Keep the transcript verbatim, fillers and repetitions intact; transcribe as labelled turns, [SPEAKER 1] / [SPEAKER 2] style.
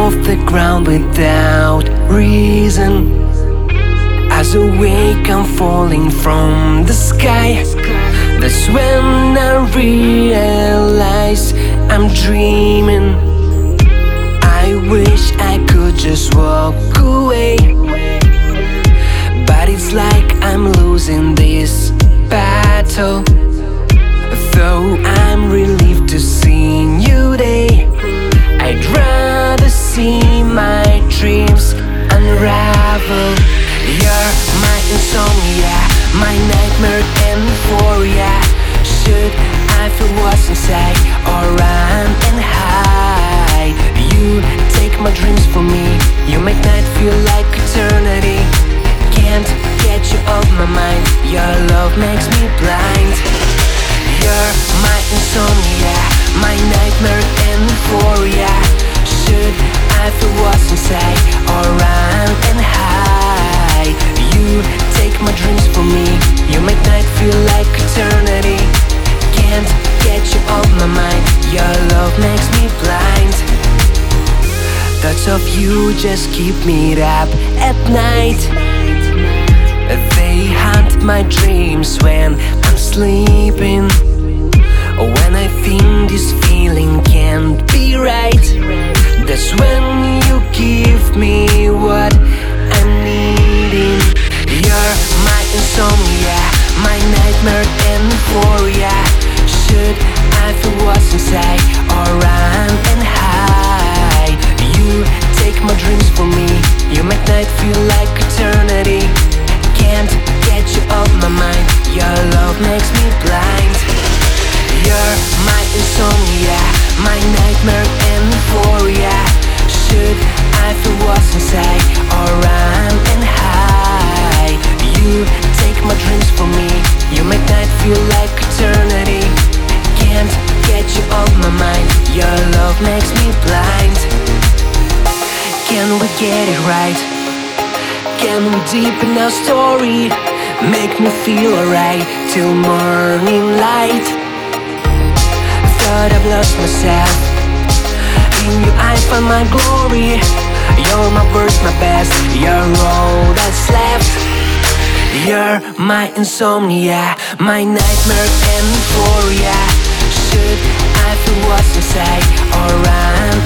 [SPEAKER 1] off the ground without reason. As I wake, I'm falling from the sky. That's when I realize I'm dreaming. I wish I could just walk away, but it's like I'm losing this battle. Though I'm relieved to see you today, I'd rather see my dreams unravel. You're my insomnia, my nightmare and euphoria. Should I feel what's inside or run and hide? You take my dreams from me, you make night feel like eternity. Can't get you off my mind, your love makes me blind. You're my insomnia, my nightmare and euphoria. Should I feel what's inside or run and hide? You take my dreams from me, you make night feel like eternity. Can't get you off my mind, your love makes me blind. Thoughts of you just keep me up at night. They haunt my dreams when I'm sleeping. When I think this feeling can't be right, that's when you give me what I'm needing. You're my insomnia, my nightmare and euphoria. Should I feel what's inside or run and hide? You take my dreams from me, you make night feel like eternity. Can't get you off my mind, your love makes me blind. You're my insomnia, my nightmare and euphoria. Should I feel what's inside or run and hide? You take my dreams from me, you make night feel like eternity. Can't get you off my mind, your love makes me blind. Can we get it right? Can we deepen our story? Make me feel alright till morning light. Thought I've lost myself, in you I find my glory. You're my worst, my best, you're all that's left. You're my insomnia, my nightmare and euphoria. Should I feel what's inside or run